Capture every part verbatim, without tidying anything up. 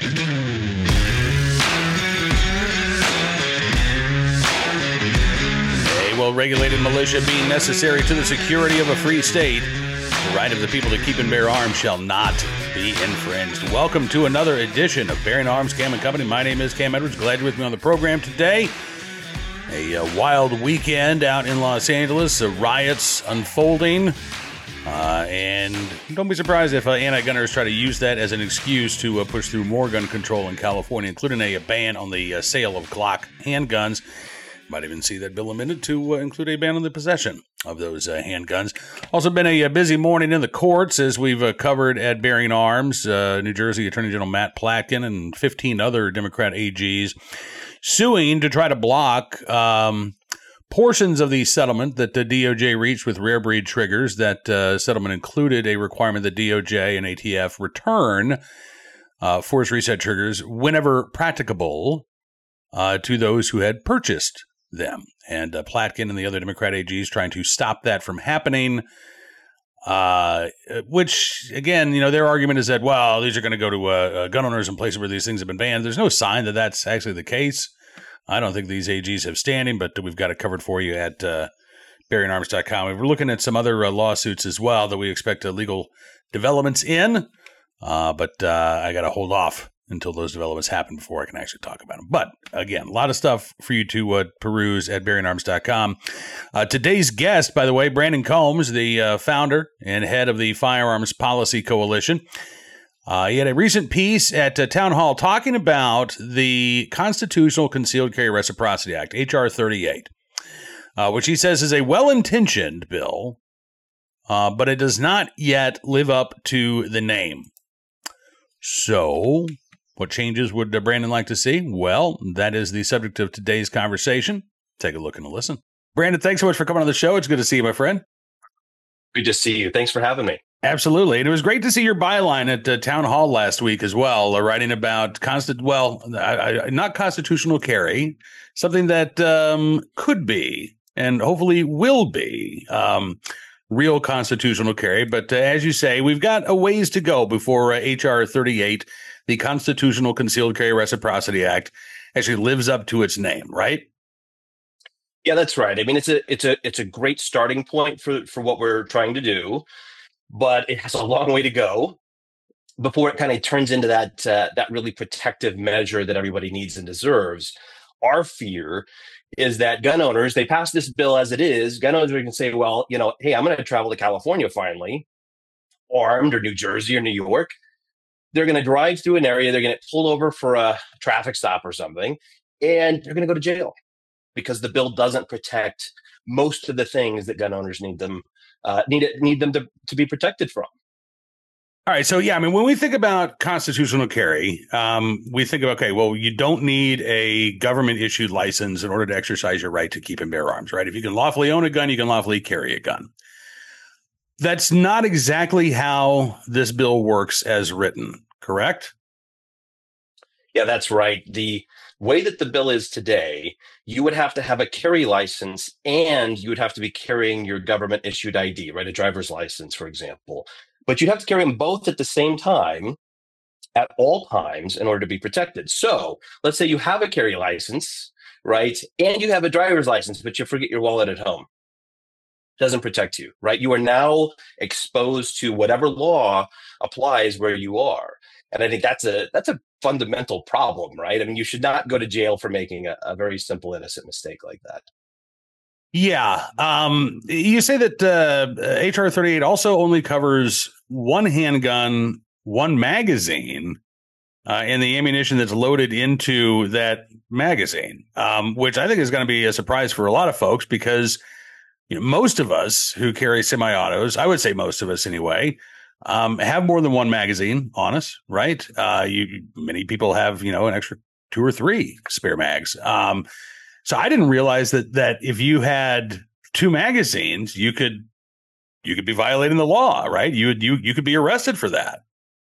A well-regulated militia being necessary to the security of a free state, the right of the people to keep and bear arms shall not be infringed. Welcome to another edition of Bearing Arms, Cam and Company. My name is Cam Edwards. Glad you're with me on the program today. A uh, wild weekend out in Los Angeles, uh, riots unfolding. Uh, and don't be surprised if uh, anti-gunners try to use that as an excuse to uh, push through more gun control in California, including a, a ban on the uh, sale of Glock handguns. Might even see that bill amended to uh, include a ban on the possession of those uh, handguns. Also been a, a busy morning in the courts as we've uh, covered at Bearing Arms. Uh, New Jersey Attorney General Matt Platkin and fifteen other Democrat A Gs suing to try to block um, portions of the settlement that the D O J reached with rare breed triggers. That uh, settlement included a requirement that D O J and A T F return uh, force reset triggers whenever practicable uh, to those who had purchased them. And uh, Platkin and the other Democrat A Gs trying to stop that from happening, uh, which, again, you know, their argument is that, well, these are going to go to uh, uh, gun owners in places where these things have been banned. There's no sign that that's actually the case. I don't think these A Gs have standing, but we've got it covered for you at uh, bearing arms dot com. We're looking at some other uh, lawsuits as well that we expect uh, legal developments in, uh, but uh, I got to hold off until those developments happen before I can actually talk about them. But again, a lot of stuff for you to uh, peruse at bearing arms dot com. Uh, today's guest, by the way, Brandon Combs, the uh, founder and head of the Firearms Policy Coalition. Uh, he had a recent piece at uh, Town Hall talking about the Constitutional Concealed Carry Reciprocity Act, H R thirty-eight, uh, which he says is a well-intentioned bill, uh, but it does not yet live up to the name. So, what changes would uh, Brandon like to see? Well, that is the subject of today's conversation. Take a look and a listen. Brandon, thanks so much for coming on the show. It's good to see you, my friend. Good to see you. Thanks for having me. Absolutely. And it was great to see your byline at uh, Town Hall last week as well, uh, writing about, constant, well, I, I, not constitutional carry, something that um, could be and hopefully will be um, real constitutional carry. But uh, as you say, we've got a ways to go before uh, H R thirty-eight, the Constitutional Concealed Carry Reciprocity Act, actually lives up to its name, right? Yeah, that's right. I mean, it's a it's a it's a great starting point for for what we're trying to do, but it has a long way to go before it kind of turns into that uh, that really protective measure that everybody needs and deserves. Our fear is that gun owners, they pass this bill as it is. Gun owners can say, well, you know, hey, I'm going to travel to California finally, armed, or New Jersey or New York. They're going to drive through an area. They're going to get pulled over for a traffic stop or something, and they're going to go to jail because the bill doesn't protect most of the things that gun owners need them uh, need it, need them to, to be protected from. All right. So, yeah, I mean, when we think about constitutional carry, um, we think of, okay, well, you don't need a government issued license in order to exercise your right to keep and bear arms, right? If you can lawfully own a gun, you can lawfully carry a gun. That's not exactly how this bill works as written, correct? Yeah, that's right. The way that the bill is today, you would have to have a carry license and you would have to be carrying your government issued I D, right? A driver's license, for example. But you'd have to carry them both at the same time at all times in order to be protected. So let's say you have a carry license, right? And you have a driver's license, but you forget your wallet at home. Doesn't protect you, right? You are now exposed to whatever law applies where you are. And I think that's a that's a fundamental problem, right? I mean, you should not go to jail for making a, a very simple, innocent mistake like that. Yeah. Um, you say that uh, H R thirty-eight also only covers one handgun, one magazine, uh, and the ammunition that's loaded into that magazine, um, which I think is going to be a surprise for a lot of folks because you know, most of us who carry semi-autos, I would say most of us anyway, um, have more than one magazine on us, right? Uh, you, many people have, you know, an extra two or three spare mags. Um, so I didn't realize that that if you had two magazines, you could you could be violating the law, right? You would you you could be arrested for that.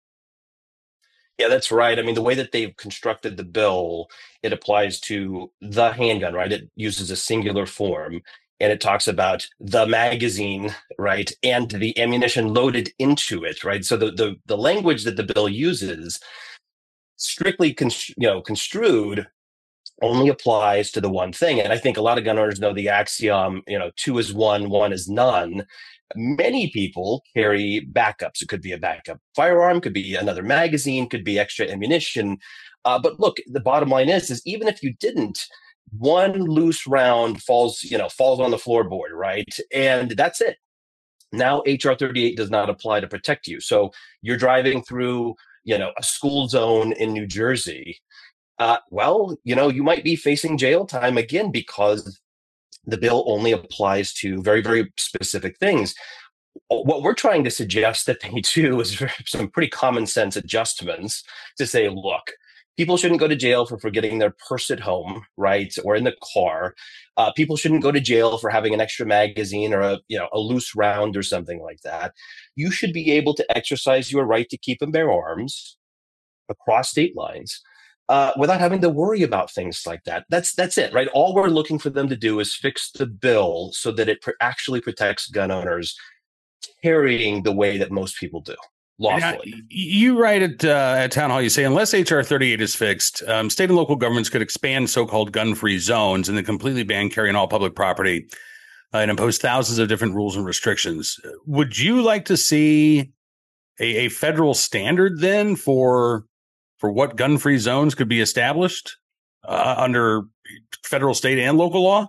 Yeah, that's right. I mean, the way that they've constructed the bill, it applies to the handgun, right? It uses a singular form. And it talks about the magazine, right, and the ammunition loaded into it, right? So the, the the language that the bill uses strictly cons- you know construed only applies to the one thing. And I think a lot of gun owners know the axiom, you know, two is one, one is none. Many people carry backups. It could be a backup firearm, could be another magazine, could be extra ammunition. Uh, but look, the bottom line is, is even if you didn't, one loose round falls, you know, falls on the floorboard, right? And that's it. Now H R thirty-eight does not apply to protect you. So you're driving through, you know, a school zone in New Jersey. Uh, well, you know, you might be facing jail time again because the bill only applies to very, very specific things. What we're trying to suggest that they do is some pretty common sense adjustments to say, look, people shouldn't go to jail for forgetting their purse at home, right, or in the car. Uh, people shouldn't go to jail for having an extra magazine or a you know a loose round or something like that. You should be able to exercise your right to keep and bear arms across state lines uh, without having to worry about things like that. That's that's it, right? All we're looking for them to do is fix the bill so that it pr- actually protects gun owners carrying the way that most people do. Lawfully. Yeah, you write at, uh, at Town Hall, you say, unless H R thirty-eight is fixed, um, state and local governments could expand so-called gun-free zones and then completely ban carry on all public property uh, and impose thousands of different rules and restrictions. Would you like to see a, a federal standard then for for what gun-free zones could be established uh, under federal, state, and local law?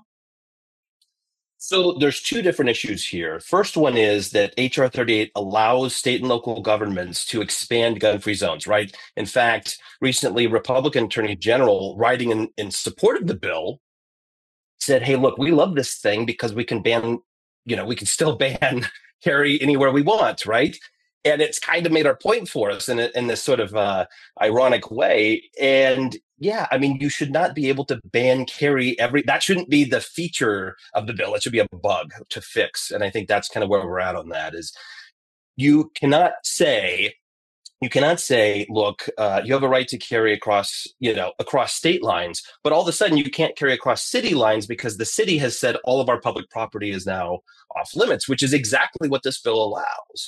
So there's two different issues here. First one is that H R thirty-eight allows state and local governments to expand gun-free zones, right? In fact, recently, Republican Attorney General, writing in, in support of the bill, said, hey, look, we love this thing because we can ban, you know, we can still ban carry anywhere we want, right? And it's kind of made our point for us in, a, in this sort of uh, ironic way. And yeah, I mean, you should not be able to ban carry every, that shouldn't be the feature of the bill. It should be a bug to fix. And I think that's kind of where we're at on that is you cannot say, you cannot say, look, uh, you have a right to carry across, you know, across state lines, but all of a sudden you can't carry across city lines because the city has said all of our public property is now off limits, which is exactly what this bill allows.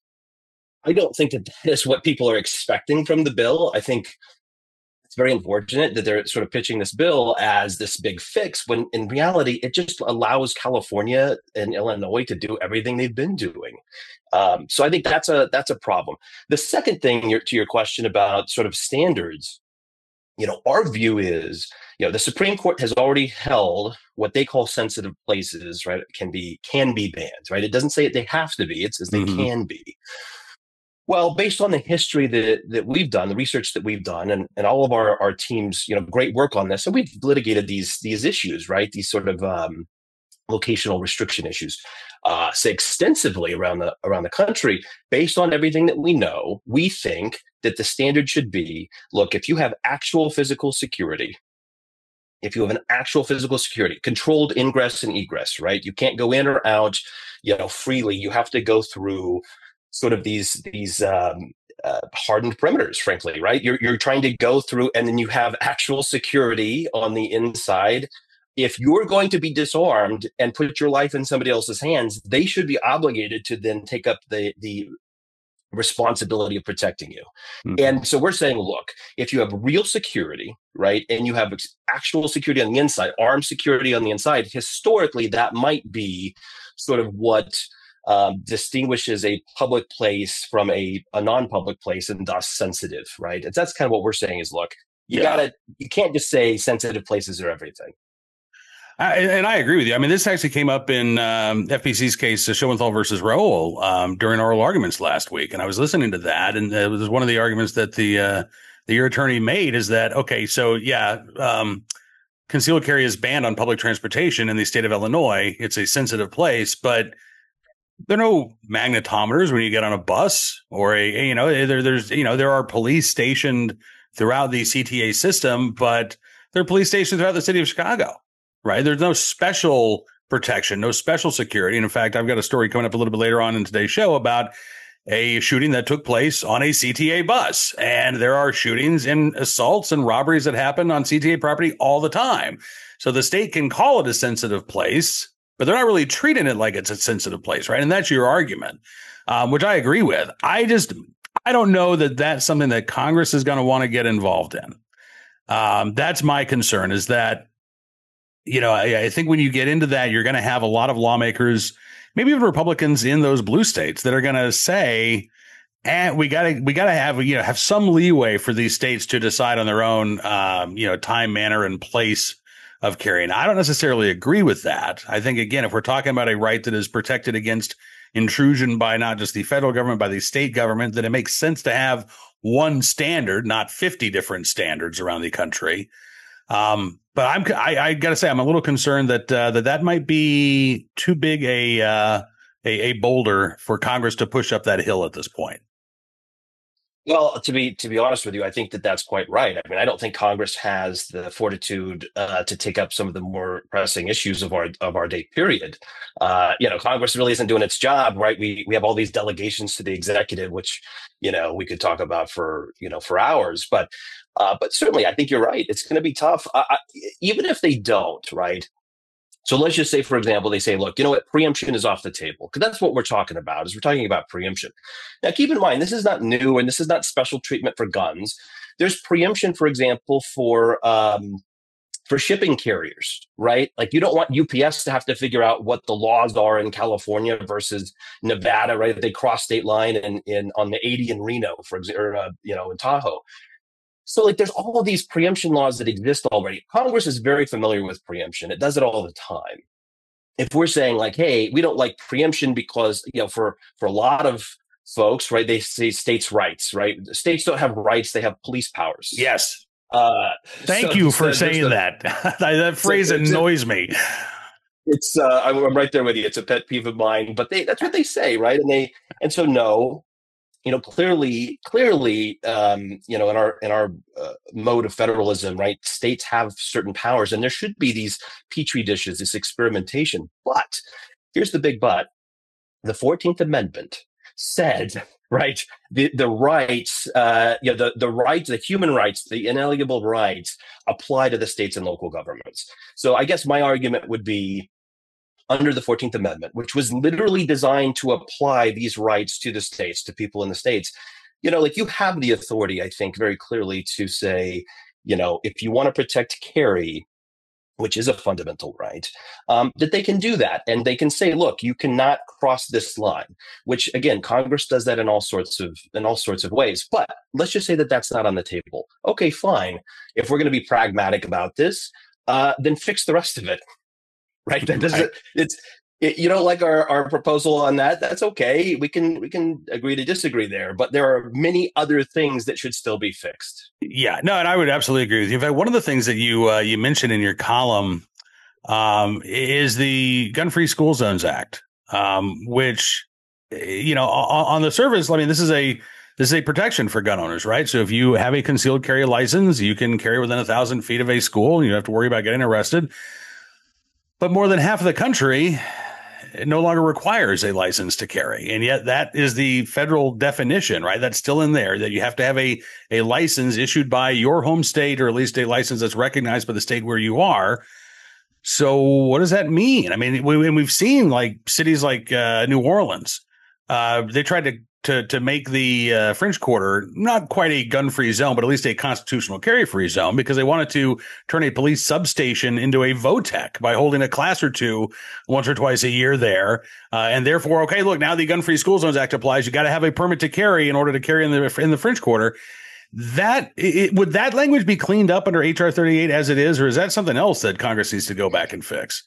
I don't think that that is what people are expecting from the bill. I think it's very unfortunate that they're sort of pitching this bill as this big fix when in reality, it just allows California and Illinois to do everything they've been doing. Um, so I think that's a that's a problem. The second thing your, to your question about sort of standards, you know, our view is, you know, the Supreme Court has already held what they call sensitive places, right, can be can be banned, right? It doesn't say they have to be, it says they mm-hmm. can be. Well, based on the history that, that we've done, the research that we've done, and, and all of our, our teams, you know, great work on this, and we've litigated these these issues, right? These sort of um, locational restriction issues, uh, say extensively around the around the country. Based on everything that we know, we think that the standard should be: look, if you have actual physical security, if you have an actual physical security, controlled ingress and egress, right? You can't go in or out, you know, freely. You have to go through sort of these these um, uh, hardened perimeters, frankly, right? You're you're trying to go through, and then you have actual security on the inside. If you're going to be disarmed and put your life in somebody else's hands, they should be obligated to then take up the the responsibility of protecting you. Mm-hmm. And so we're saying, look, if you have real security, right, and you have actual security on the inside, armed security on the inside, historically, that might be sort of what Um, distinguishes a public place from a, a non-public place and thus sensitive, right? And that's kind of what we're saying is, look, you yeah. gotta, you can't just say sensitive places are everything. I, and I agree with you. I mean, this actually came up in um, F P C's case, uh, Schoenthal versus Rowell, um, during oral arguments last week. And I was listening to that, and it was one of the arguments that the uh, the your attorney made is that, okay, so yeah, um, concealed carry is banned on public transportation in the state of Illinois. It's a sensitive place, but there are no magnetometers when you get on a bus or a, you know, there, there's, you know, there are police stationed throughout the C T A system, but there are police stationed throughout the city of Chicago, right? There's no special protection, no special security. And in fact, I've got a story coming up a little bit later on in today's show about a shooting that took place on a C T A bus. And there are shootings and assaults and robberies that happen on C T A property all the time. So the state can call it a sensitive place, but they're not really treating it like it's a sensitive place, right? And that's your argument, um, which I agree with. I just, I don't know that that's something that Congress is going to want to get involved in. Um, that's my concern is that, you know, I, I think when you get into that, you're going to have a lot of lawmakers, maybe even Republicans in those blue states that are going to say, and we got to we got to have, you know, have some leeway for these states to decide on their own, um, you know, time, manner and place of carrying. I don't necessarily agree with that. I think, again, if we're talking about a right that is protected against intrusion by not just the federal government, by the state government, then it makes sense to have one standard, not fifty different standards around the country. Um, but I'm I, I got to say, I'm a little concerned that uh, that that might be too big a, uh, a a boulder for Congress to push up that hill at this point. Well, to be to be honest with you, I think that that's quite right. I mean, I don't think Congress has the fortitude uh, to take up some of the more pressing issues of our of our day period. Uh, you know, Congress really isn't doing its job, right? We we have all these delegations to the executive, which you know we could talk about for you know for hours. But uh, but certainly, I think you're right. It's going to be tough, uh, I, even if they don't, right? So let's just say, for example, they say, look, you know what, preemption is off the table, because that's what we're talking about, is we're talking about preemption. Now, keep in mind, this is not new, and this is not special treatment for guns. There's preemption, for example, for um, for shipping carriers, right? Like, you don't want U P S to have to figure out what the laws are in California versus Nevada, right? If they cross state line in, in on the eighty in Reno, for example, or uh, you know, in Tahoe. So, like, there's all of these preemption laws that exist already. Congress is very familiar with preemption. It does it all the time. If we're saying, like, hey, we don't like preemption because, you know, for, for a lot of folks, right, they say states' rights, right? States don't have rights. They have police powers. Yes. Uh, Thank so, you for so saying a, that. That phrase so, annoys a, me. It's uh, I'm, I'm right there with you. It's a pet peeve of mine, but they that's what they say, right? And they and so no. You know, clearly, clearly, um, you know, in our in our uh, mode of federalism, right, states have certain powers, and there should be these petri dishes, this experimentation. But here's the big but: the fourteenth Amendment said, right, the the rights, uh, you know, the the rights, the human rights, the inalienable rights apply to the states and local governments. So I guess my argument would be, under the fourteenth Amendment, which was literally designed to apply these rights to the states, to people in the states, you know, like, you have the authority, I think, very clearly to say, you know, if you want to protect carry, which is a fundamental right, um, that they can do that. And they can say, look, you cannot cross this line, which, again, Congress does that in all sorts of in all sorts of ways. But let's just say that that's not on the table. Okay, fine. If we're going to be pragmatic about this, uh, then fix the rest of it. Right. That doesn't, it's, it, you don't like our, our proposal on that. That's okay. We can, we can agree to disagree there, but there are many other things that should still be fixed. Yeah, no, and I would absolutely agree with you. In fact, one of the things that you, uh, you mentioned in your column, um, is the Gun Free School Zones Act, um, which, you know, on, on the surface, I mean, this is a, this is a protection for gun owners, right? So if you have a concealed carry license, you can carry within a thousand feet of a school. You don't have to worry about getting arrested. But more than half of the country it no longer requires a license to carry. And yet that is the federal definition, right? That's still in there, that you have to have a, a license issued by your home state, or at least a license that's recognized by the state where you are. So what does that mean? I mean, we, we've seen like cities like uh, New Orleans. Uh, they tried to to to make the uh, French Quarter not quite a gun-free zone, but at least a constitutional carry-free zone, because they wanted to turn a police substation into a VOTEC by holding a class or two once or twice a year there. Uh, and therefore, okay, look, now the Gun-Free School Zones Act applies. You got to have a permit to carry in order to carry in the in the French Quarter. That it, would that language be cleaned up under H R thirty-eight as it is, or is that something else that Congress needs to go back and fix?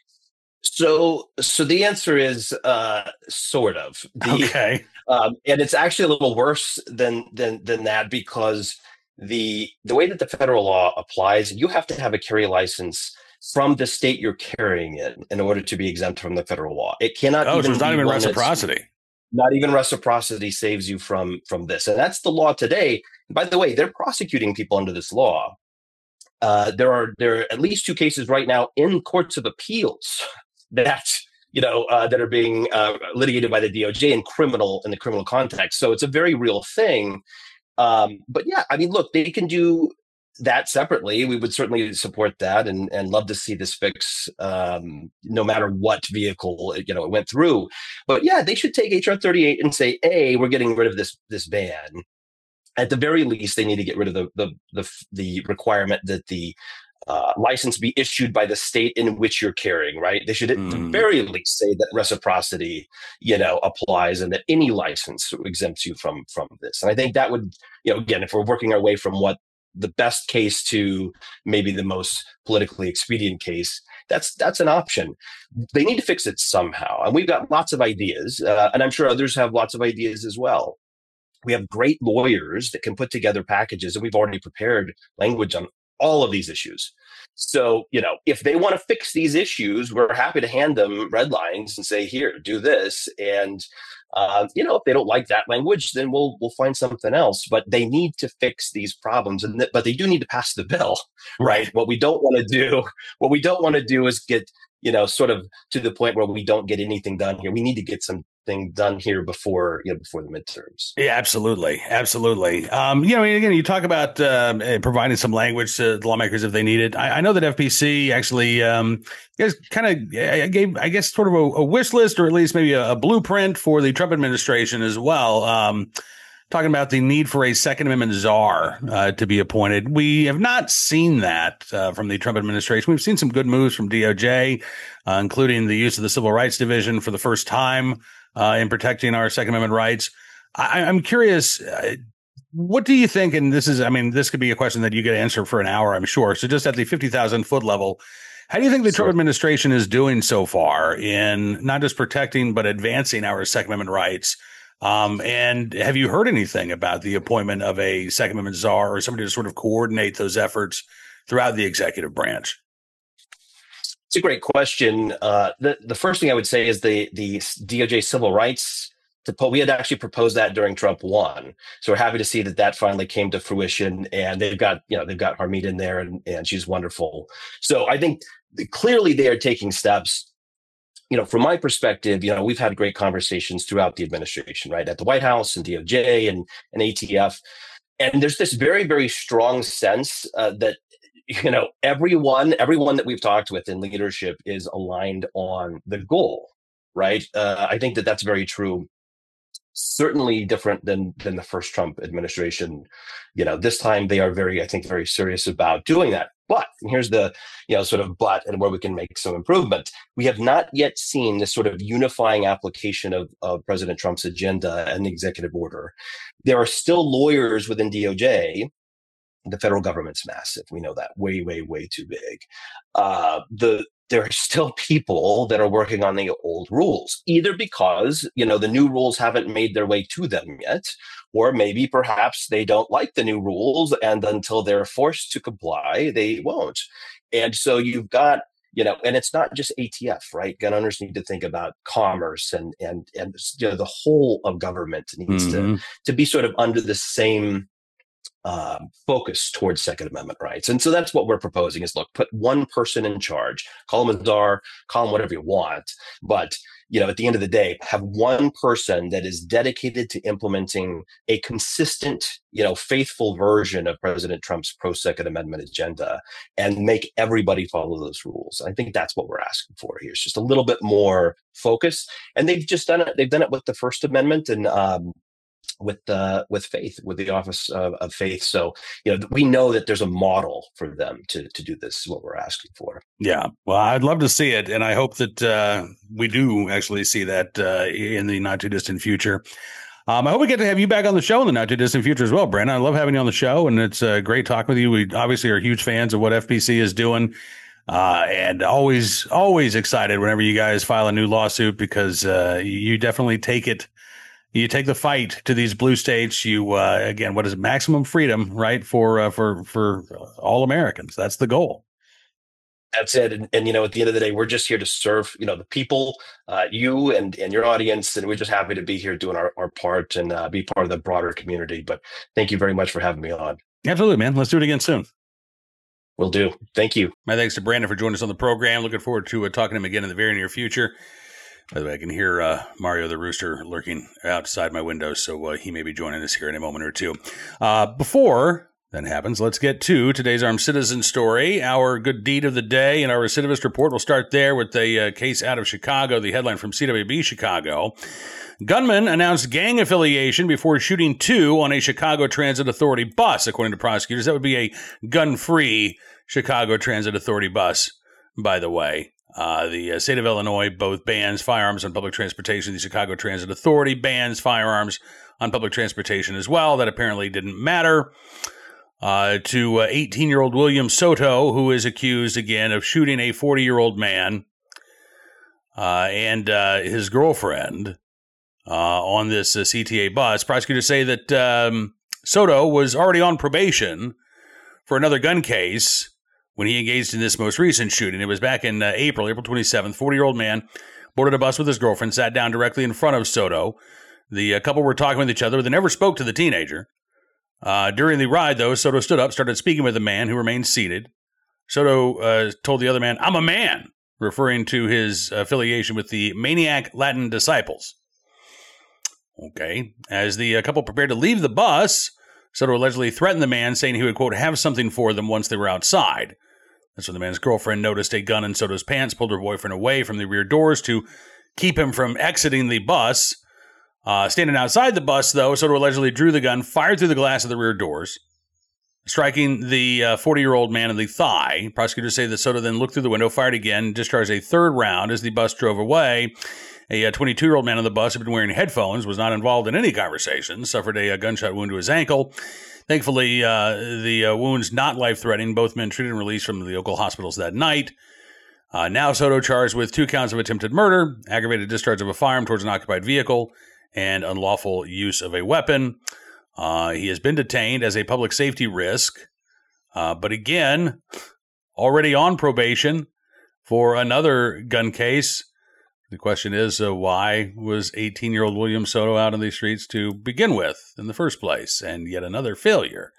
So, so the answer is uh, sort of. The, okay, um, and it's actually a little worse than than than that, because the the way that the federal law applies, you have to have a carry license from the state you're carrying in in order to be exempt from the federal law. It cannot. Oh, even so it's not even reciprocity. Not even reciprocity saves you from from this, and that's the law today. By the way, they're prosecuting people under this law. Uh, there are there are at least two cases right now in courts of appeals that you know uh, that are being uh, litigated by the D O J in criminal in the criminal context. So it's a very real thing. Um, but yeah, I mean, look, they can do that separately, we would certainly support that and, and love to see this fix, um, no matter what vehicle it, you know, it went through. But yeah, they should take H R thirty-eight and say, A, we're getting rid of this this ban. At the very least, they need to get rid of the the the, the requirement that the uh, license be issued by the state in which you're carrying, right? They should at mm. the very least say that reciprocity, you know, applies and that any license exempts you from from this. And I think that would, you know, again, if we're working our way from what the best case to maybe the most politically expedient case, that's that's an option. They need to fix it somehow. And we've got lots of ideas, uh, and I'm sure others have lots of ideas as well. We have great lawyers that can put together packages, and we've already prepared language on all of these issues. So, you know, if they want to fix these issues, we're happy to hand them red lines and say, here, do this. And, uh, you know, if they don't like that language, then we'll we'll find something else. But they need to fix these problems. And th- but they do need to pass the bill, right? What we don't want to do, what we don't want to do is get, you know, sort of to the point where we don't get anything done here. We need to get something done here before, you know, before the midterms. Yeah, absolutely. Absolutely. Um, you know, again, you talk about uh, providing some language to the lawmakers if they need it. I, I know that F P C actually um, kind of gave, I guess, sort of a, a wish list, or at least maybe a, a blueprint for the Trump administration as well. Um, talking about the need for a Second Amendment czar uh, to be appointed. We have not seen that uh, from the Trump administration. We've seen some good moves from D O J, uh, including the use of the Civil Rights Division for the first time uh, in protecting our Second Amendment rights. I, I'm curious, uh, what do you think? And this is, I mean, this could be a question that you get to answer for an hour, I'm sure. So just at the fifty thousand foot level, how do you think the sure. Trump administration is doing so far in not just protecting, but advancing our Second Amendment rights? Um, and have you heard anything about the appointment of a Second Amendment czar or somebody to sort of coordinate those efforts throughout the executive branch? It's a great question. Uh, the, the first thing I would say is the, the D O J civil rights, to, we had actually proposed that during Trump one. So we're happy to see that that finally came to fruition, and they've got, you know, they've got Harmeet in there, and, and she's wonderful. So I think clearly they are taking steps. You know, from my perspective, you know, we've had great conversations throughout the administration, right? At the White House and D O J and, and A T F. And there's this very, very strong sense uh, that, you know, everyone, everyone that we've talked with in leadership is aligned on the goal, right? Uh, I think that that's very true. Certainly different than than the first Trump administration. You know, this time they are very, I think, very serious about doing that. But, and here's the, you know, sort of but, and where we can make some improvement. We have not yet seen this sort of unifying application of, of President Trump's agenda and the executive order. There are still lawyers within D O J. The federal government's massive. We know that, way, way, way too big. Uh, the There are still people that are working on the old rules, either because, you know, the new rules haven't made their way to them yet, or maybe perhaps they don't like the new rules, and until they're forced to comply, they won't. And so you've got, you know, and it's not just A T F, right? Gun owners need to think about commerce, and and and you know, the whole of government needs mm-hmm. to to be sort of under the same Uh, focus towards Second Amendment rights. And so that's what we're proposing is, look, put one person in charge, call him a czar, call him whatever you want. But, you know, at the end of the day, have one person that is dedicated to implementing a consistent, you know, faithful version of President Trump's pro-Second Amendment agenda, and make everybody follow those rules. I think that's what we're asking for here. It's just a little bit more focus. And they've just done it. They've done it with the First Amendment, and, um, with uh, with faith, with the Office of, of Faith. So, you know, we know that there's a model for them to to do this, is what we're asking for. Yeah, well, I'd love to see it. And I hope that uh, we do actually see that uh, in the not too distant future. Um, I hope we get to have you back on the show in the not too distant future as well, Brandon. I love having you on the show, and it's uh, great talking with you. We obviously are huge fans of what F P C is doing. Uh, and always, always excited whenever you guys file a new lawsuit, because uh, you definitely take it. You take the fight to these blue states. You uh, again, what is it? Maximum freedom, right? For uh, for for all Americans. That's the goal. That's it. And, and you know, at the end of the day, we're just here to serve, you know, the people, uh, you and and your audience, and we're just happy to be here doing our, our part and uh, be part of the broader community. But thank you very much for having me on. Absolutely, man. Let's do it again soon. Will do. Thank you. My thanks to Brandon for joining us on the program. Looking forward to uh, talking to him again in the very near future. By the way, I can hear uh, Mario the Rooster lurking outside my window, so uh, he may be joining us here in a moment or two. Uh, before that happens. Let's get to today's Armed Citizen story, our good deed of the day, and our recidivist report. We'll start there with a uh, case out of Chicago, the headline from C W B Chicago. Gunman announced gang affiliation before shooting two on a Chicago Transit Authority bus, according to prosecutors. That would be a gun-free Chicago Transit Authority bus, by the way. Uh, the uh, state of Illinois both bans firearms on public transportation. The Chicago Transit Authority bans firearms on public transportation as well. That apparently didn't matter uh, to uh, eighteen-year-old William Soto, who is accused, again, of shooting a forty-year-old man uh, and uh, his girlfriend uh, on this uh, C T A bus. Prosecutors say that um, Soto was already on probation for another gun case when he engaged in this most recent shooting. It was back in uh, April, April twenty-seventh. forty-year-old man boarded a bus with his girlfriend, sat down directly in front of Soto. The uh, couple were talking with each other, but they never spoke to the teenager. Uh, during the ride, though, Soto stood up, started speaking with the man who remained seated. Soto uh, told the other man, "I'm a man," referring to his affiliation with the Maniac Latin Disciples. Okay. As the uh, couple prepared to leave the bus, Soto allegedly threatened the man, saying he would, quote, have something for them once they were outside. That's when the man's girlfriend noticed a gun in Soto's pants, pulled her boyfriend away from the rear doors to keep him from exiting the bus. Uh, standing outside the bus, though, Soto allegedly drew the gun, fired through the glass of the rear doors, striking the uh, forty-year-old man in the thigh. Prosecutors say that Soto then looked through the window, fired again, discharged a third round as the bus drove away. A twenty-two-year-old man on the bus had been wearing headphones, was not involved in any conversation, suffered a, a gunshot wound to his ankle. Thankfully, uh, the uh, wounds not life-threatening. Both men treated and released from the local hospitals that night. Uh, now Soto charged with two counts of attempted murder, aggravated discharge of a firearm towards an occupied vehicle, and unlawful use of a weapon. Uh, he has been detained as a public safety risk, uh, but again, already on probation for another gun case. The question is, uh, why was eighteen-year-old William Soto out on these streets to begin with in the first place? And yet another failure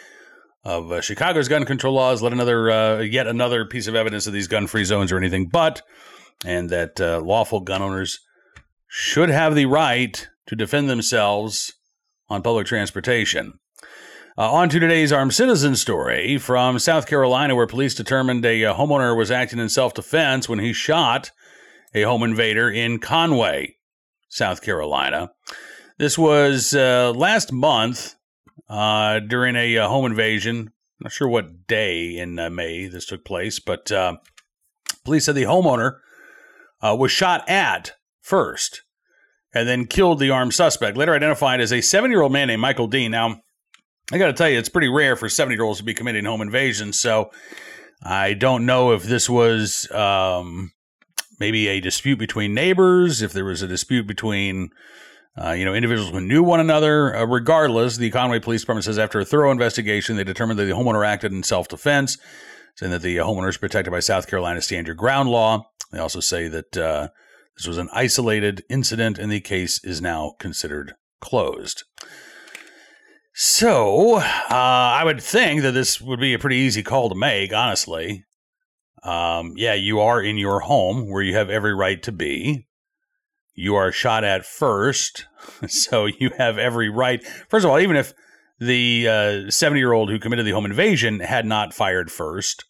of uh, Chicago's gun control laws, let another, uh, yet another piece of evidence of these gun-free zones or anything but, and that uh, lawful gun owners should have the right to defend themselves on public transportation. Uh, on to today's Armed Citizen story from South Carolina, where police determined a, a homeowner was acting in self-defense when he shot a home invader in Conway, South Carolina. This was uh, last month uh, during a, a home invasion. I'm not sure what day in uh, May this took place, but uh, police said the homeowner uh, was shot at first and then killed the armed suspect, later identified as a seventy-year-old man named Michael Dean. Now, I got to tell you, it's pretty rare for seventy-year-olds to be committing home invasions, so I don't know if this was um, maybe a dispute between neighbors, if there was a dispute between uh, you know, individuals who knew one another. Uh, regardless, the Conway Police Department says after a thorough investigation, they determined that the homeowner acted in self-defense, saying that the homeowner is protected by South Carolina Stand Your Ground law. They also say that uh, this was an isolated incident, and the case is now considered closed. So, uh, I would think that this would be a pretty easy call to make, honestly. Um, yeah, you are in your home where you have every right to be. You are shot at first, so you have every right. First of all, even if the uh, seventy-year-old who committed the home invasion had not fired first,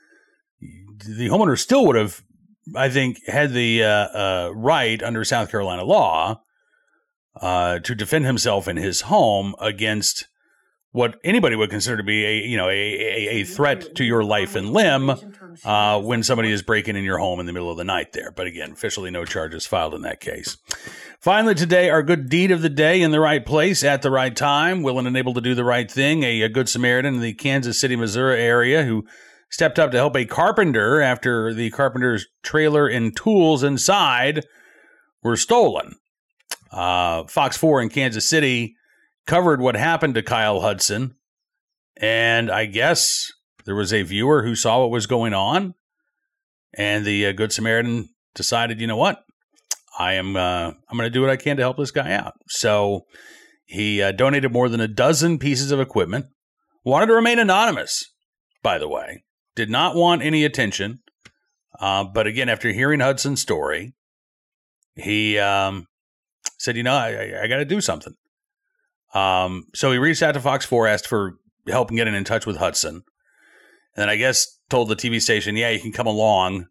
the homeowner still would have, I think, had the uh, uh, right under South Carolina law uh, to defend himself in his home against what anybody would consider to be a, you know, a, a, a threat to your life and limb uh, when somebody is breaking in your home in the middle of the night there. But again, officially no charges filed in that case. Finally today, our good deed of the day, in the right place at the right time, willing and able to do the right thing. A, a good Samaritan in the Kansas City, Missouri area who stepped up to help a carpenter after the carpenter's trailer and tools inside were stolen. Uh, Fox four in Kansas City covered what happened to Kyle Hudson, and I guess there was a viewer who saw what was going on, and the uh, Good Samaritan decided, you know what, I am uh, I'm going to do what I can to help this guy out. So he uh, donated more than a dozen pieces of equipment, wanted to remain anonymous, by the way, did not want any attention, uh, but again, after hearing Hudson's story, he um, said, you know, I, I, I got to do something. Um, so he reached out to Fox four, asked for help in getting in touch with Hudson. And then I guess told the T V station, yeah, you can come along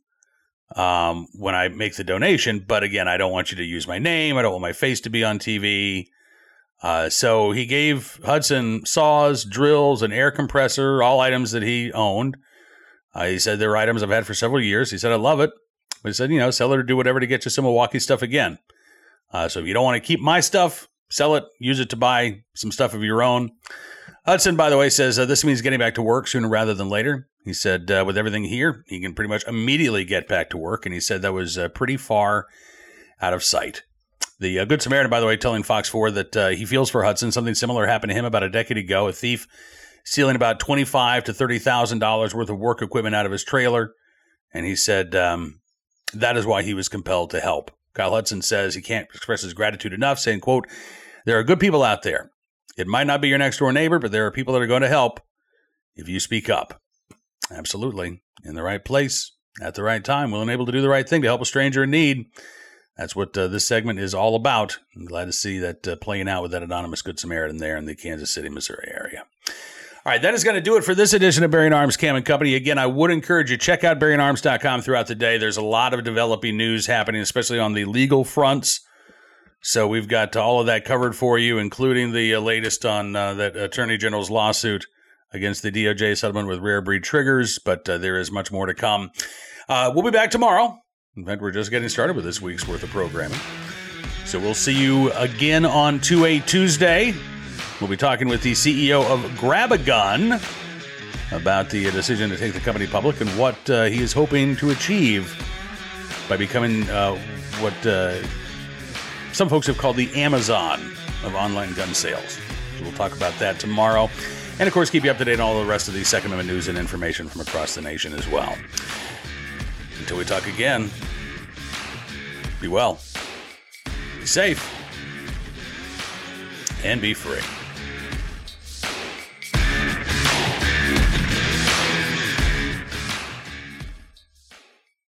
um, when I make the donation. But again, I don't want you to use my name. I don't want my face to be on T V. Uh, so he gave Hudson saws, drills, an air compressor, all items that he owned. Uh, he said they're items I've had for several years. He said, I love it. But he said, you know, sell it or do whatever to get you some Milwaukee stuff again. Uh, so if you don't want to keep my stuff, sell it, use it to buy some stuff of your own. Hudson, by the way, says uh, this means getting back to work sooner rather than later. He said uh, with everything here, he can pretty much immediately get back to work. And he said that was uh, pretty far out of sight. The uh, Good Samaritan, by the way, telling Fox four that uh, he feels for Hudson. Something similar happened to him about a decade ago. A thief stealing about twenty-five thousand to thirty thousand dollars worth of work equipment out of his trailer. And he said um, that is why he was compelled to help. Kyle Hudson says he can't express his gratitude enough, saying, quote, there are good people out there. It might not be your next door neighbor, but there are people that are going to help if you speak up. Absolutely. In the right place, at the right time, willing and able to do the right thing to help a stranger in need. That's what uh, this segment is all about. I'm glad to see that uh, playing out with that anonymous Good Samaritan there in the Kansas City, Missouri area. All right, that is going to do it for this edition of Bearing Arms Cam and Company. Again, I would encourage you, check out bearing arms dot com throughout the day. There's a lot of developing news happening, especially on the legal fronts. So we've got all of that covered for you, including the uh, latest on uh, that Attorney General's lawsuit against the D O J settlement with Rare Breed Triggers, but uh, there is much more to come. Uh, we'll be back tomorrow. In fact, we're just getting started with this week's worth of programming. So we'll see you again on two A Tuesday. We'll be talking with the C E O of Grab-A-Gun about the decision to take the company public and what uh, he is hoping to achieve by becoming uh, what uh, some folks have called the Amazon of online gun sales. So we'll talk about that tomorrow. And, of course, keep you up to date on all the rest of the Second Amendment news and information from across the nation as well. Until we talk again, be well, be safe, and be free.